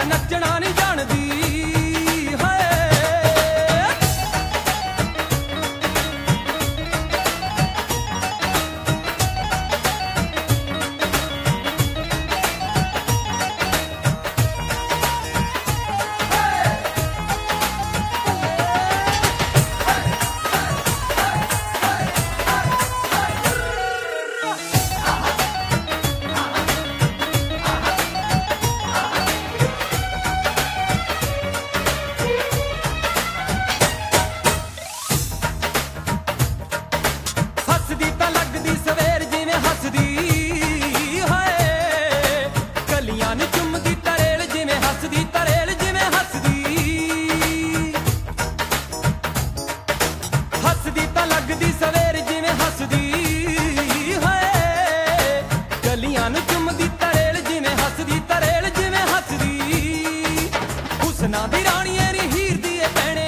ਨੱਚਣਾ ਨਹੀਂ ਜਾਣਦੀ। ਹੱਸਦੀ ਤਾਂ ਲੱਗਦੀ ਸਵੇਰ ਜਿਵੇਂ ਹੱਸਦੀ ਹਾਏ, ਕਲੀਆਂ ਨੂੰ ਚੁੰਮਦੀ ਤਰੇਲ ਜਿਵੇਂ ਹੱਸਦੀ, ਤਰੇਲ ਜਿਵੇਂ ਹੱਸਦੀ। ਹੱਸਦੀ ਤਾਂ ਲੱਗਦੀ ਸਵੇਰ ਜਿਵੇਂ ਹੱਸਦੀ ਹਾਏ, ਕਲੀਆਂ ਨੂੰ ਚੁੰਮਦੀ ਤਰੇਲ ਜਿਵੇਂ ਹੱਸਦੀ, ਤਰੇਲ ਜਿਵੇਂ ਹੱਸਦੀ। ਹੁਸਨਾਂ ਦੀ ਰਾਣੀ ਏ ਨੀ ਹੀਰ ਦੀ ਏ ਭੈਣੇ,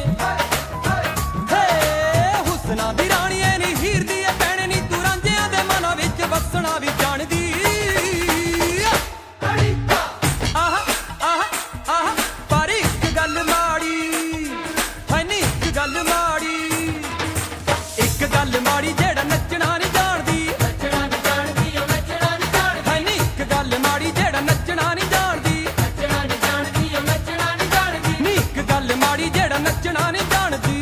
ਹੁਸਨਾਂ ਦੀ ਰਾਣੀ ਏ ਨੀ ਹੀਰ ਦੀ ਏ ਭੈਣੇ ਨੀ, ਤੂੰ ਰਾਂਝਿਆਂ ਦੇ ਮਨਾਂ ਵਿੱਚ ਵਸਣਾ ਵੀ ਜਾਣਦੀ। ਆਹ ਆਹ ਆਹ ਪਰ ਇੱਕ ਗੱਲ ਮਾੜੀ ਹੈ ਨੀ, ਇੱਕ ਗੱਲ ਮਾੜੀ, ਇੱਕ ਗੱਲ ਮਾੜੀ ਜਿਹੜਾ ਨੱਚਣਾ ਨਹੀਂ ਜਾਣਦੀ, ਨੱਚਣਾ ਨਹੀਂ ਜਾਣਦੀ, ਉਹ ਨੱਚਣਾ ਨਹੀਂ ਜਾਣਦੀ। ਹੈ ਨੀ ਇੱਕ ਗੱਲ ਮਾੜੀ ਜਿਹੜਾ ਨੱਚਣਾ ਨਹੀਂ ਜਾਣਦੀ, ਨੱਚਣਾ ਨਹੀਂ ਜਾਣਦੀ, ਉਹ ਨੱਚਣਾ ਨਹੀਂ ਜਾਣਦੀ। ਨੀ ਇੱਕ ਗੱਲ ਮਾੜੀ ਜਿਹੜਾ ਨੱਚਣਾ ਨਹੀਂ ਜਾਣਦੀ।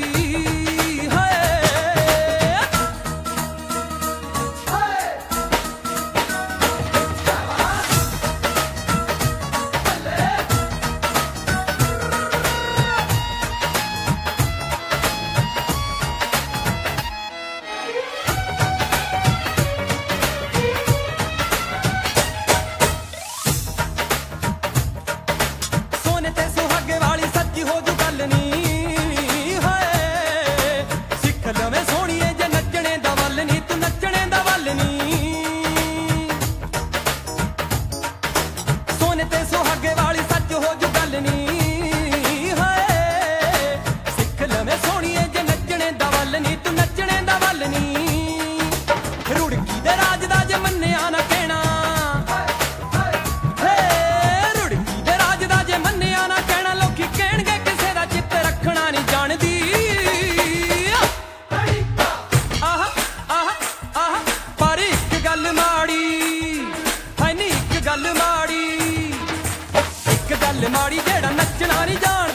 ਸੋਨੇ ਤੇ ਸੁਹਾਗੇ ਵਾਲੀ ਸੱਚੀ ਹੋ ਜੂ ਗੱਲ ਨੀ ਹਾਏ, ਸਿੱਖ ਲਵੇਂ ਸੋਹਣੀਏ ਜੇ ਨੱਚਣੇ ਦਾ ਵੱਲ ਨੀ, ਤੂੰ ਨੱਚਣੇ ਦਾ ਵੱਲ ਨੀ। ਸੋਨੇ ਤੇ ਸੁਹਾਗੇ ਵਾਲੀ ਸੱਚ ਹੋ ਜੂ ਗੱਲ ਨੀ ਹਾਏ, ਸਿੱਖ ਲਵੇਂ ਸੋਹਣੀਏ ਜੇ ਨੱਚਣੇ ਦਾ ਵੱਲ ਨੀ, ਤੂੰ ਨੱਚਣੇ ਦਾ ਵੱਲ ਨੀ। ਰੁੜਕੀ ਦੇ ਰਾਜ ਦਾ ਜੇ ਮੰਨਿਆ ਨਾ ਕਹਿਣਾ, ਰੁੜਕੀ ਦੇ ਰਾਜ ਦਾ ਜੇ ਮੰਨਿਆ ਨਾ ਕਹਿਣਾ, ਲੋਕੀ ਕਹਿਣਗੇ ਕਿਸੇ ਦਾ ਚਿੱਤ ਰੱਖਣਾ ਨਹੀਂ ਜਾਣਦੀ। ਆਹ ਆਹ ਆਹ ਪਰ ਇੱਕ ਗੱਲ ਮਾੜੀ ਹੈ ਨੀ, ਇੱਕ ਗੱਲ ਮਾੜੀ, ਇੱਕ ਗੱਲ ਮਾੜੀ ਜਿਹੜਾ ਨੱਚਣਾ ਨਹੀਂ ਜਾਣਦੀ।